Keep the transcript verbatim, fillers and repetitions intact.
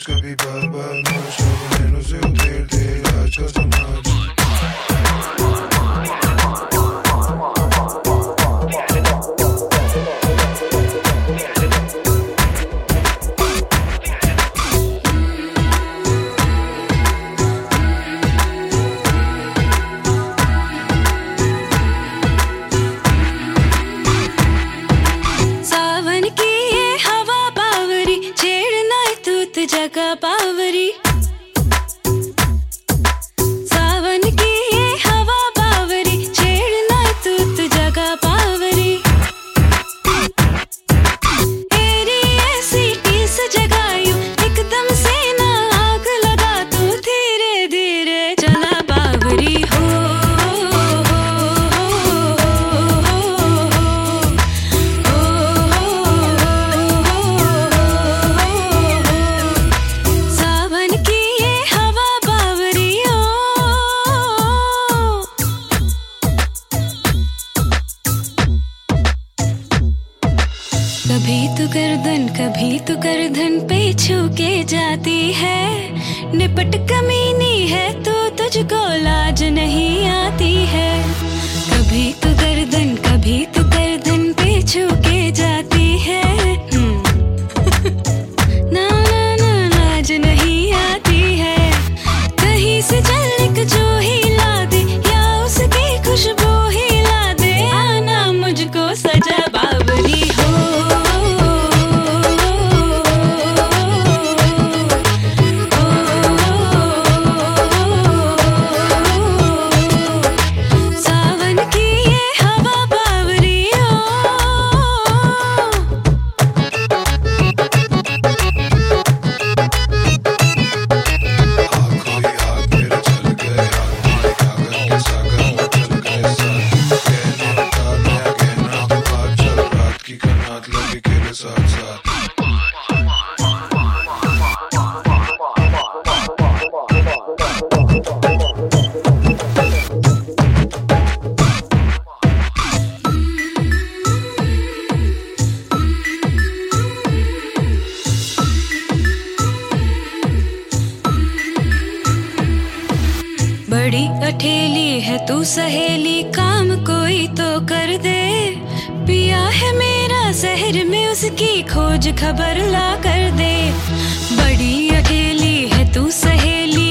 सोच कभी बार बार नोच नैनों से उतेर दे आज का समाज। जगह बावरी सावन की ये हवा बावरी छेड़ना तूत जगह बावरी तेरी ऐसी टीस जगायू एकदम से ना आग लगा तू धीरे धीरे चला बावरी हो कभी तो गर्दन कभी तो गर्दन पे छू के जाती है निपट कमीनी है तो तुझको लाज नहीं आती है। कभी तो गर्दन कभी तो गर्दन पे छू के जाती है ना ना ना लाज नहीं आती है। कहीं से चल एक जो ही ला दे या उसकी खुशबू ही ला दे आना मुझको सजा बावरी हो। बड़ी अठेली है तू सहेली काम कोई तो कर दे पिया है मेरा शहर में उसकी खोज खबर ला कर दे। बड़ी अठेली है तू सहेली